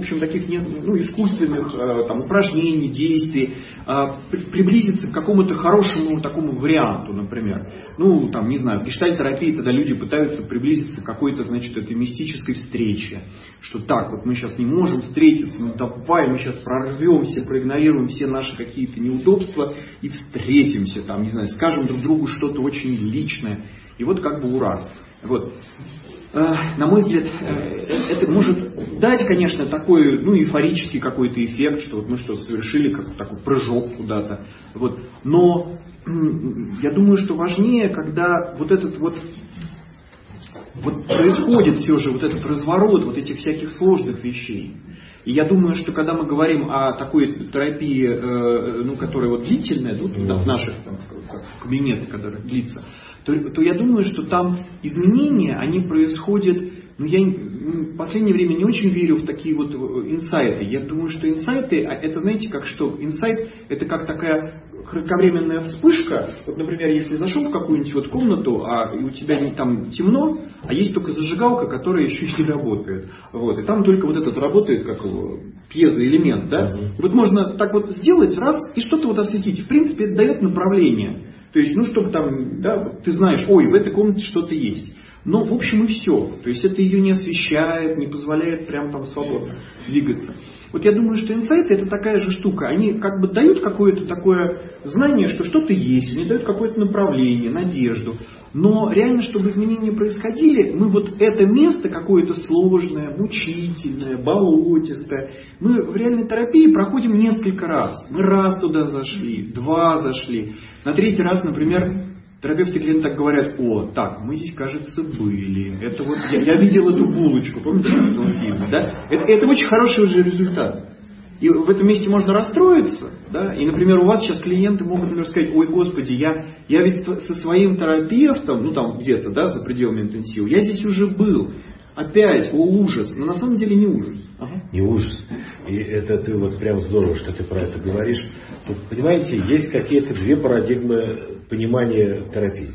общем, таких нет, ну, искусственных там, упражнений, действий, приблизиться к какому-то хорошему такому варианту, например. Ну, там, не знаю, в гештальт-терапии тогда люди пытаются приблизиться к какой-то, значит, этой мистической встрече. Что так, вот мы сейчас не можем встретиться, ну давай мы сейчас прорвемся, проигнорируем все наши какие-то неудобства и встретимся, там, не знаю, скажем друг другу что-то очень личное. И вот как бы ура. Вот. На мой взгляд, это может дать, конечно, такой, ну, эйфорический какой-то эффект, что вот мы что-то совершили, как такой прыжок куда-то. Вот. Но я думаю, что важнее, когда вот этот вот, вот происходит все же вот этот разворот вот этих всяких сложных вещей. И я думаю, что когда мы говорим о такой терапии, э, ну, которая вот длительная, ну, да, в наших там, в кабинетах, которая длится, то, то я думаю, что там изменения, они происходят, ну, я в последнее время не очень верю в такие вот инсайты. Я думаю, что инсайты, это, знаете, как что? Инсайт это как такая кратковременная вспышка. Вот, например, если зашел в какую-нибудь вот комнату, а у тебя там темно, а есть только зажигалка, которая еще и не работает. Вот, и там только вот этот работает, как его, пьезоэлемент, да? Mm-hmm. Вот можно так вот сделать, раз, и что-то вот осветить. В принципе, это дает направление. То есть, ну, чтобы там, да, ты знаешь, ой, в этой комнате что-то есть. Но, в общем, и все. То есть, это ее не освещает, не позволяет прям там свободно двигаться. Вот я думаю, что инсайты это такая же штука. Они как бы дают какое-то такое знание, что что-то есть, они дают какое-то направление, надежду. Но реально, чтобы изменения происходили, мы вот это место какое-то сложное, мучительное, болотистое, мы в реальной терапии проходим несколько раз. Мы раз туда зашли, два зашли. На третий раз, например, терапевты клиенты так говорят: о, так, мы здесь, кажется, были. Это вот, я, я видел эту булочку, помните, в этом фильме, да? Это, это очень хороший уже результат. И в этом месте можно расстроиться, да? И, например, у вас сейчас клиенты могут, например, сказать: ой, господи, я, я ведь со своим терапевтом, ну там где-то, да, за пределами интенсива, я здесь уже был. Опять, о, ужас. Но на самом деле не ужас. Ага. Не ужас. И это ты вот прям здорово, что ты про это говоришь. Вот, понимаете, есть какие-то две парадигмы понимания терапии.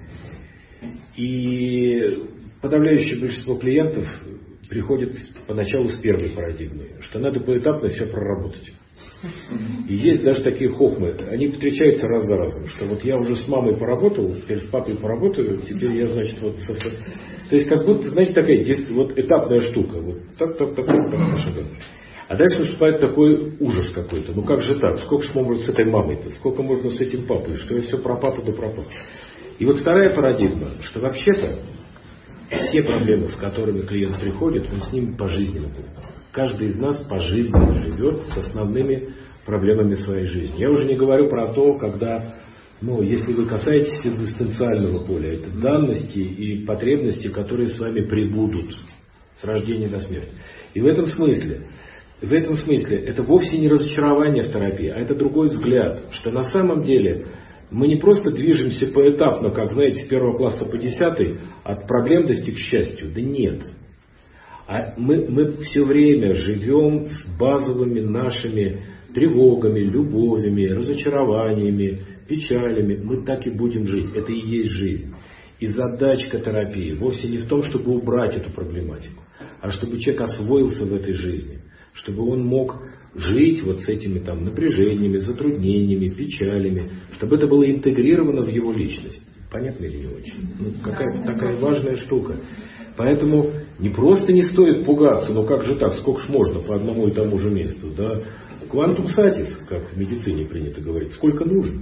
И подавляющее большинство клиентов приходит поначалу с первой парадигмой, что надо поэтапно все проработать. И есть даже такие хохмы, они встречаются раз за разом, что вот я уже с мамой поработал, теперь с папой поработаю, теперь я, значит, вот... То есть как будто, знаете, такая вот этапная штука. Вот так, так, так, так, так, так. А дальше наступает такой ужас какой-то. Ну как же так? Сколько ж можно с этой мамой-то? Сколько можно с этим папой? Что я все про папу да про папу? И вот вторая парадигма, что вообще-то все проблемы, с которыми клиент приходит, он с ними пожизненно будет. Каждый из нас пожизненно живет с основными проблемами своей жизни. Я уже не говорю про то, когда, ну, если вы касаетесь экзистенциального поля, это данности и потребности, которые с вами прибудут с рождения до смерти. И в этом смысле, в этом смысле это вовсе не разочарование в терапии, а это другой взгляд, что на самом деле мы не просто движемся поэтапно, как, знаете, с первого класса по десятый, от проблем достиг счастью. Да нет. А мы, мы все время живем с базовыми нашими тревогами, любовями, разочарованиями, печалями. Мы так и будем жить. Это и есть жизнь. И задачка терапии вовсе не в том, чтобы убрать эту проблематику, а чтобы человек освоился в этой жизни, чтобы он мог жить вот с этими там напряжениями, затруднениями, печалями, чтобы это было интегрировано в его личность. Понятно или не очень? Ну, какая-то такая важная штука. Поэтому не просто не стоит пугаться, но как же так, сколько ж можно по одному и тому же месту, да? Quantum satis, как в медицине принято говорить, сколько нужно?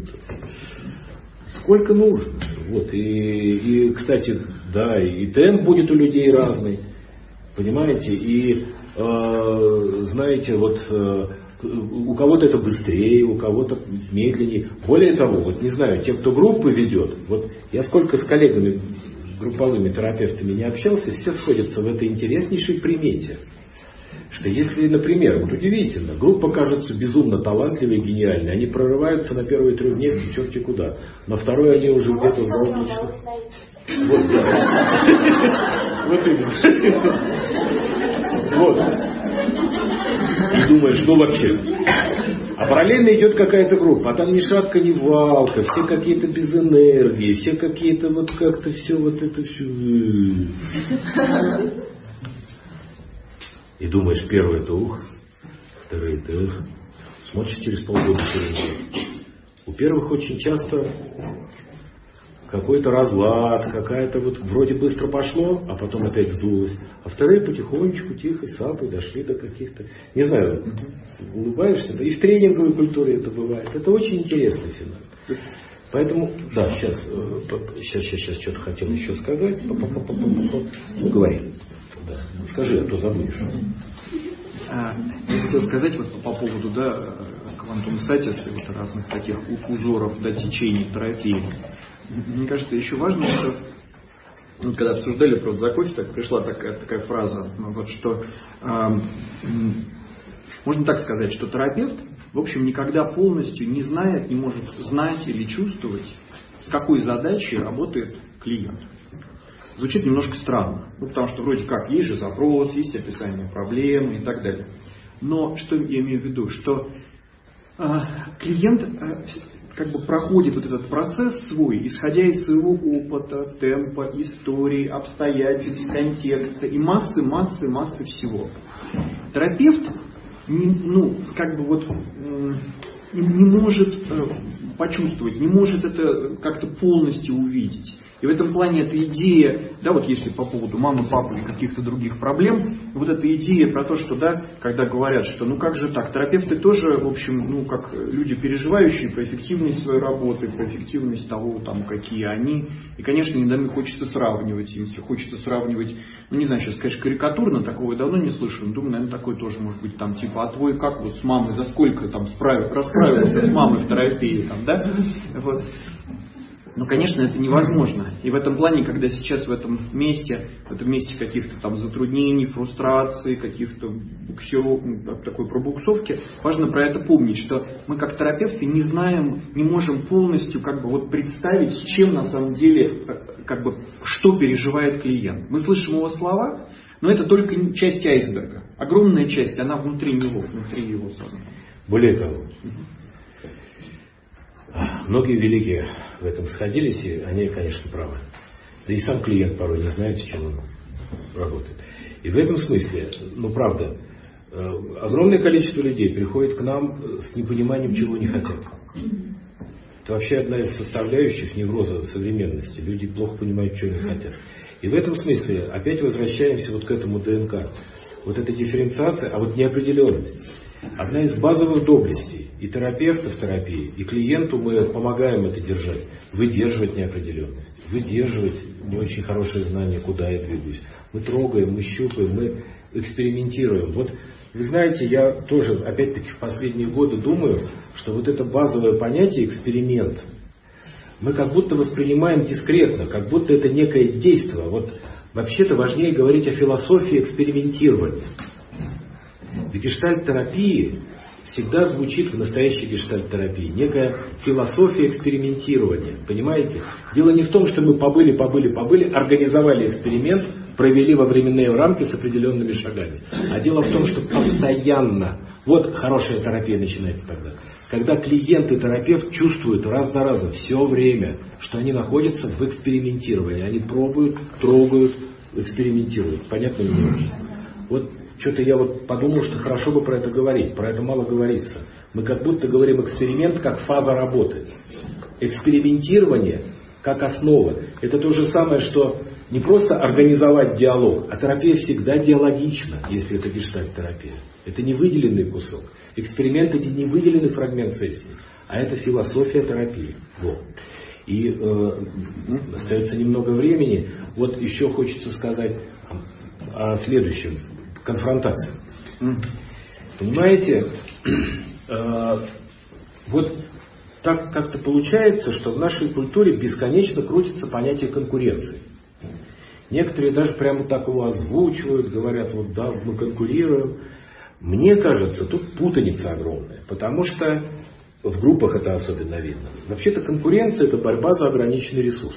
Сколько нужно? Вот. И, и, кстати, да, и темп будет у людей разный, понимаете? И, э, знаете, вот э, у кого-то это быстрее, у кого-то медленнее. Более того, вот не знаю, те, кто группы ведет, вот я сколько с коллегами, групповыми терапевтами не общался, все сходятся в этой интереснейшей примете. Что если, например, вот удивительно, группа кажется безумно талантливой, гениальной, они прорываются на первые трехдневки черти куда, на второй они уже где-то в заоблачном. Вот, да. Вот именно. Вот. И думаешь, ну вообще. А параллельно идет какая-то группа, а там ни шатка, ни валка, все какие-то без энергии, все какие-то вот как-то все вот это все. И думаешь, первое это ух, второе это ух. Смотришь через полгода. У первых очень часто какой-то разлад, какая-то вот вроде быстро пошло, а потом опять сдулось. А вторые потихонечку, тихо, сапой дошли до каких-то... Не знаю, улыбаешься, да и в тренинговой культуре это бывает. Это очень интересный феномен. Поэтому, да, сейчас, сейчас, сейчас, сейчас что-то хотел еще сказать. Ну, говори. Да. Скажи, а то забудешь. А, я хотел сказать вот по поводу, да, квантум сатис и вот разных таких узоров, да, течений терапии. Мне кажется, еще важно, что ну, когда обсуждали про закофе, так пришла такая, такая фраза, ну, вот, что э, можно так сказать, что терапевт, в общем, никогда полностью не знает, не может знать или чувствовать, с какой задачей работает клиент. Звучит немножко странно, ну, потому что вроде как есть же запрос, есть описание проблемы и так далее. Но что я имею в виду, что э, клиент э, как бы проходит вот этот процесс свой, исходя из своего опыта, темпа, истории, обстоятельств, контекста и массы, массы, массы всего. Терапевт не, ну, как бы вот, не, не может э, почувствовать, не может это как-то полностью увидеть. И в этом плане эта идея, да, вот если по поводу мамы, папы или каких-то других проблем, вот эта идея про то, что, да, когда говорят, что ну как же так, терапевты тоже, в общем, ну как люди, переживающие про эффективность своей работы, про эффективность того, там, какие они. И, конечно, иногда хочется сравнивать, если хочется сравнивать, ну не знаю, сейчас, конечно, карикатурно, такого я давно не слышу, но думаю, наверное, такое тоже может быть там, типа, а твой как вот с мамой, за сколько там справ... расправился с мамой в терапии, там, да, вот. Ну, конечно, это невозможно. И в этом плане, когда сейчас в этом месте, в этом месте каких-то там затруднений, фрустраций, каких-то буксиров, такой пробуксовки, важно про это помнить, что мы как терапевты не знаем, не можем полностью как бы вот представить, с чем на самом деле, как бы, что переживает клиент. Мы слышим его слова, но это только часть айсберга. Огромная часть, она внутри него, внутри его сознания. Более того, многие великие в этом сходились, и они, конечно, правы. Да и сам клиент порой не знает, с чем он работает. И в этом смысле, ну правда, огромное количество людей приходит к нам с непониманием, чего не хотят. Это вообще одна из составляющих невроза современности. Люди плохо понимают, чего не хотят. И в этом смысле опять возвращаемся вот к этому ДНК. Вот эта дифференциация, а вот неопределенность. Одна из базовых доблестей и терапевта в терапии, и клиенту мы помогаем это держать. Выдерживать неопределенность, выдерживать не очень хорошее знание, куда я двигаюсь. Мы трогаем, мы щупаем, мы экспериментируем. Вот вы знаете, я тоже, опять-таки, в последние годы думаю, что вот это базовое понятие эксперимент мы как будто воспринимаем дискретно, как будто это некое действие. Вот вообще-то важнее говорить о философии экспериментирования. В гештальт-терапии всегда звучит, в настоящей гештальт-терапии, некая философия экспериментирования. Понимаете? Дело не в том, что мы побыли, побыли, побыли, организовали эксперимент, провели во временные рамки с определенными шагами. А дело в том, что постоянно, вот хорошая терапия начинается тогда, когда клиент и терапевт чувствуют раз за разом, все время, что они находятся в экспериментировании. Они пробуют, трогают, экспериментируют. Понятно ли мне? Вот что-то я вот подумал, что хорошо бы про это говорить. Про это мало говорится. Мы как будто говорим эксперимент как фаза работы. Экспериментирование как основа. Это то же самое, что не просто организовать диалог, а терапия всегда диалогична, если это гештальт-терапия. Это не выделенный кусок. Эксперимент — это не выделенный фрагмент сессии, а это философия терапии. Вот. И э, остается немного времени. Вот еще хочется сказать о следующем. Конфронтация. Понимаете, э, вот так как-то получается, что в нашей культуре бесконечно крутится понятие конкуренции. Некоторые даже прямо так его озвучивают, говорят, вот да, мы конкурируем. Мне кажется, тут путаница огромная, потому что в группах это особенно видно. Вообще-то конкуренция — это борьба за ограниченный ресурс.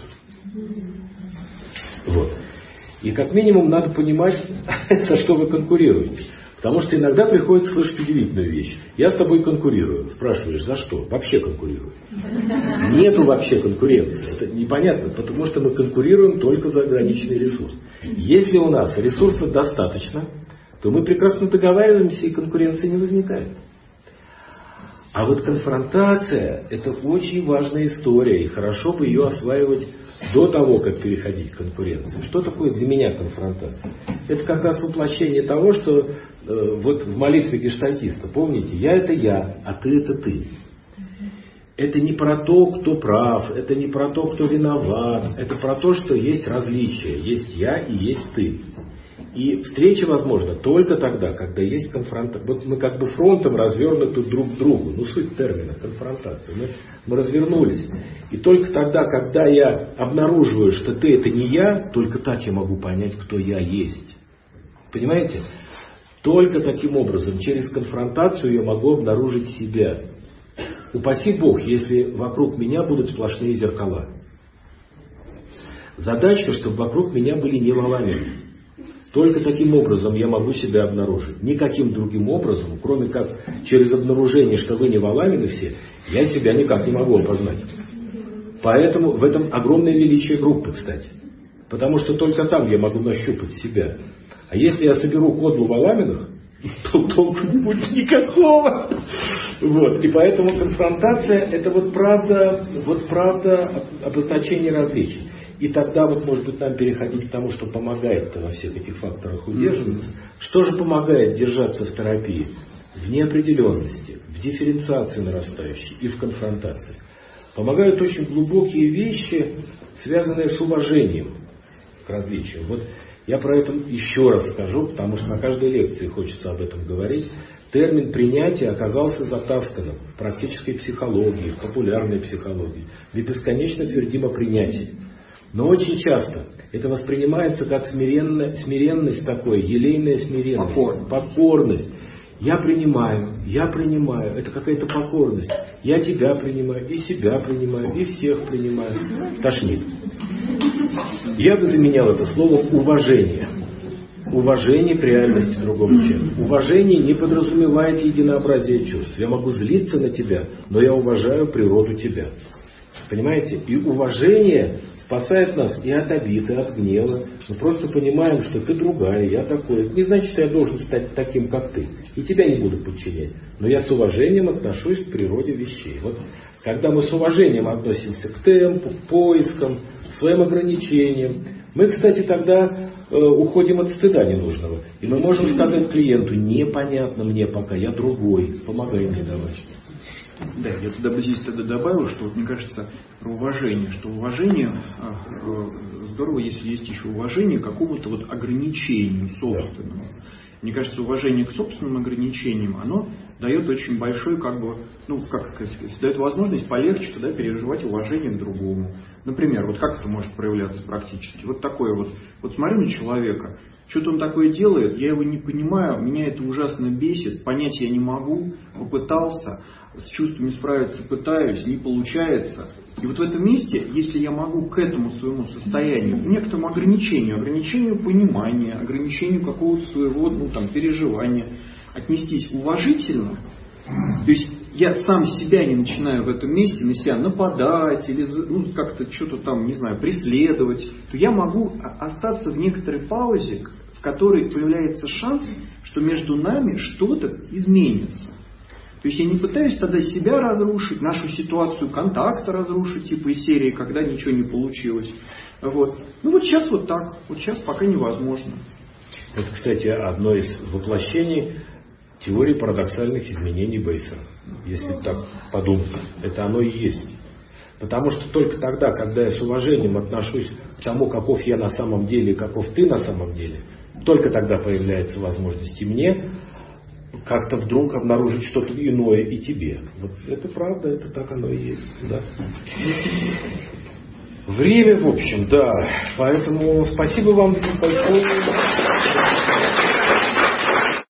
Вот. И как минимум надо понимать, за что вы конкурируете. Потому что иногда приходится слышать удивительную вещь. Я с тобой конкурирую. Спрашиваешь, за что? Вообще конкурирую. Нету вообще конкуренции. Это непонятно, потому что мы конкурируем только за ограниченный ресурс. Если у нас ресурсов достаточно, то мы прекрасно договариваемся и конкуренции не возникает. А вот конфронтация – это очень важная история, и хорошо бы ее осваивать до того, как переходить к конкуренции. Что такое для меня конфронтация? Это как раз воплощение того, что э, вот в молитве гештальтиста, помните, я это я, а ты это ты. Это не про то, кто прав, это не про то, кто виноват, это про то, что есть различия, есть я и есть ты. И встреча возможна только тогда, когда есть конфронтация. Вот мы как бы фронтом развернуты друг к другу. Ну, суть термина конфронтация. Мы, мы развернулись. И только тогда, когда я обнаруживаю, что ты это не я, только так я могу понять, кто я есть. Понимаете? Только таким образом, через конфронтацию я могу обнаружить себя. Упаси Бог, если вокруг меня будут сплошные зеркала. Задача, чтобы вокруг меня были не валами. Только таким образом я могу себя обнаружить. Никаким другим образом, кроме как через обнаружение, что вы не валамины все, я себя никак не могу опознать. Поэтому в этом огромное величие группы, кстати. Потому что только там я могу нащупать себя. А если я соберу кодлу валаминых, то толку не будет никакого. Вот. И поэтому конфронтация – это вот правда, вот правда обозначение различий. И тогда вот, может быть, нам переходить к тому, что помогает во всех этих факторах удерживаться. Что же помогает держаться в терапии? В неопределенности, в дифференциации нарастающей и в конфронтации. Помогают очень глубокие вещи, связанные с уважением к различиям. Вот я про это еще раз скажу, потому что на каждой лекции хочется об этом говорить. Термин принятия оказался затасканным в практической психологии, в популярной психологии. Мы бесконечно твердим о принятии. Но очень часто это воспринимается как смиренно, смиренность такой, елейная смиренность, покорность. покорность. Я принимаю, я принимаю, это какая-то покорность. Я тебя принимаю, и себя принимаю, и всех принимаю. Тошнит. Я бы заменял это словом уважение. Уважение к реальности другого человека. Уважение не подразумевает единообразие чувств. Я могу злиться на тебя, но я уважаю природу тебя. Понимаете? И уважение спасает нас и от обиды, и от гнева. Мы просто понимаем, что ты другая, я такой. Это не значит, что я должен стать таким, как ты. И тебя не буду подчинять. Но я с уважением отношусь к природе вещей. Вот когда мы с уважением относимся к темпу, к поискам, к своим ограничениям, мы, кстати, тогда э, уходим от стыда ненужного. И мы можем сказать клиенту: непонятно мне пока, я другой, помогай мне давай. Да, я туда бы здесь тогда добавил, что вот, мне кажется, про уважение, что уважение, здорово, если есть еще уважение к какому-то вот ограничению собственному. Да. Мне кажется, уважение к собственным ограничениям, оно дает очень большой, как бы, ну, как сказать, дает возможность полегче тогда переживать уважение к другому. Например, вот как это может проявляться практически? Вот такое вот, вот смотрю на человека, что-то он такое делает, я его не понимаю, меня это ужасно бесит, понять я не могу, попытался, с чувствами справиться пытаюсь, не получается. И вот в этом месте, если я могу к этому своему состоянию, к некоторому ограничению, ограничению понимания, ограничению какого-то своего, ну, там, переживания, отнестись уважительно, то есть я сам себя не начинаю в этом месте на себя нападать или, ну, как-то что-то там, не знаю, преследовать, то я могу остаться в некоторой паузе, в которой появляется шанс, что между нами что-то изменится. То есть я не пытаюсь тогда себя разрушить, нашу ситуацию контакта разрушить, типа из серии, когда ничего не получилось. Вот. Ну вот сейчас вот так, вот сейчас пока невозможно. Это, кстати, одно из воплощений теории парадоксальных изменений Бейсера. Если так подумать, это оно и есть. Потому что только тогда, когда я с уважением отношусь к тому, каков я на самом деле, каков ты на самом деле, только тогда появляется возможность и мне как-то вдруг обнаружить что-то иное и тебе. Вот это правда, это так оно и есть. Да. Время, в общем, да. Поэтому спасибо вам большое.